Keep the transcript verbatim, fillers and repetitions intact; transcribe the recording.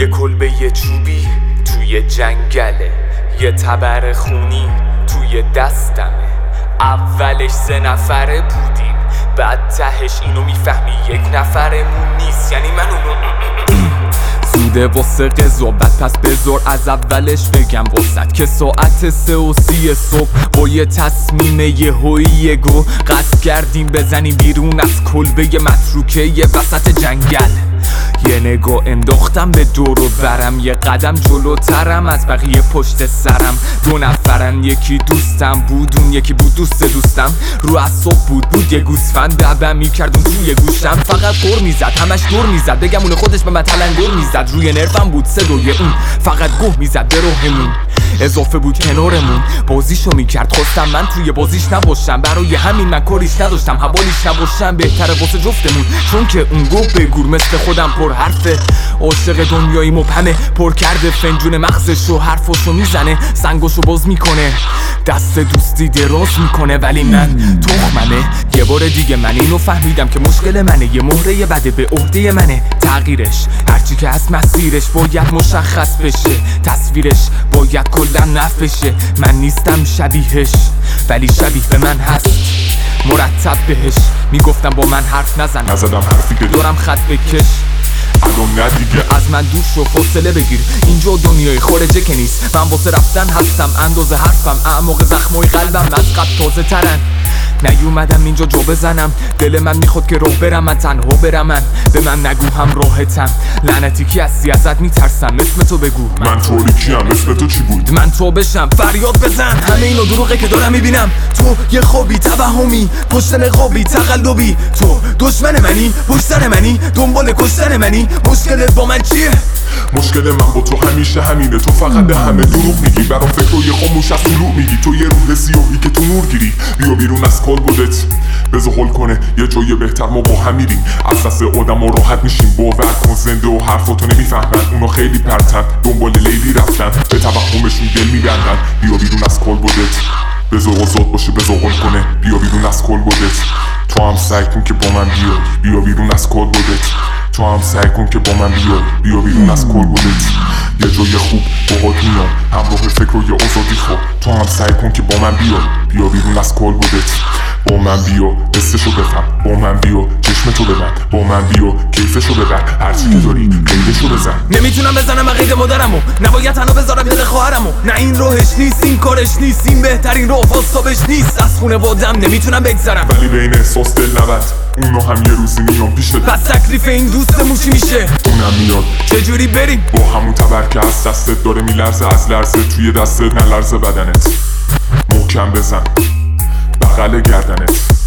یه کلبه یه چوبی توی جنگله، یه تبر خونی توی دستمه. اولش سه نفره بودیم، بعد تهش اینو میفهمی یک نفرمون نیست، یعنی من اونو زوده واسه قضاوت، پس بذار از اولش بگم واسط که ساعت سه و سی صبح با یه تصمیم یهویی یگو قصد کردیم بزنیم بیرون از کلبه متروکه یه وسط جنگل. یه نگاه انداختم به دور و برم، یه قدم جلوترم از بقیه پشت سرم. دو نفرن، یکی دوستم بود اون یکی بود دوست دوستم. رو اعصاب بود بود یه گوسفند دبم میکردون توی گوشم، فقط قر میزد همش دور میزد، بگم اون خودش به من تلنگر میزد. روی نرفم بود صدای اون فقط گوه میزد به روحمون، اضافه بود کنارمون بازیشو میکرد. خواستم من توی بازیش نباشم، برای همین من کاریش نداشتم، حوالیش نباشم بهتره واسه جفتمون، چون که اون گوه به گور مثل خودم پر حرفه. عاشق دنیایی مبهمه، پر کرده فنجون مغزشو، حرفاشو میزنه سنگاشو باز میکنه، دست دوستی دراز میکنه. ولی من تخممه، یه بار دیگه من اینو فهمیدم که مشکل منه، یه مهره بده به عهده منه. تغییرش هرچی که از مسیرش باید مشخص بشه، تصویرش باید کلا نف بشه. من نیستم شبیهش ولی شبیه به من هست، مرتب بهش میگفتم با من حرف نزن، نزدم حرفی که دورم خط بکش. الان نه دیگه از من دور شو، فاصله بگیر، اینجا دنیای خارجه که نیست. من واسه رفتن هستم، اندازه حرفم اعماق زخمای قلبم از قبل تازه ترن. نیومدم اینجا جا بزنم، دل من میخواد که راه برم، من تنها برم. من به من نگو هم راحتم، لعنتی کی هستی ازت میترسم، اسم تو بگو. من طوری کیم، اسم تو چی بود؟ من تو بشم، فریاد بزن. همه اینو دروغه که دارم میبینم، تو یه خوابی توهمی، پشت نقابی تقلبی. تو دشمن منی، پشت سر منی، دنبال کشتن منی. مشکلت با من چیه؟ مشکل من با تو همیشه همینه، تو فقط به همه دروغ میگی، برام فکر و یه خاموش از طلوع میگی. تو یه روح سیاهی که تو نور گیری، بیا بیرون از کال بودت بذار حل کنه یه جای بهتر، ما با هم میریم، از دست آدم و راحت میشیم. باور کن زنده و حرفاتو نمیفهمن، اونا خیلی پرتن دنبال لیلی رفتن، به توهمشون دل میبندن. بیا بیرون از کال بودت بذار آزاد باشه، بذار حل کنه. بیا بیرون از کال بودت، تو هم سعی کن که با من بیای. بیا بیرون از کال بودت، تو هم سعی کن که با من بیای. بیا بیرون از کل بودت، یه جای خوب باهات میام، همراه فکر و یه آزادی خواب. تو هم سعی کن که با من بیای. بیا بیرون از کل بودت، با من بیا قصه‌شو بفهم، با من بیا چشمتو ببند، با من بیا کیفشو ببر، هرچی که داری قیدشو بزن. نمیتونم بزنم من قید مادرمو، نباید تنها بذارم دل خواهرمو. نه این راهش نیست، این کارش نیست، این بهترین راه واسطابش نیست. از خونه وادم نمیتونم بگذرم، ولی بین احساس دل نبند، اونو هم یه روزی میام پیشت. پس تکلیف این دوستمون چی میشه؟ اونم میاد. چجوری بریم؟ با همون تبر که از دستت داره میلرزه، از لرزه توی دستت نلرزه بدنت. محکم بزن بغل گردنت.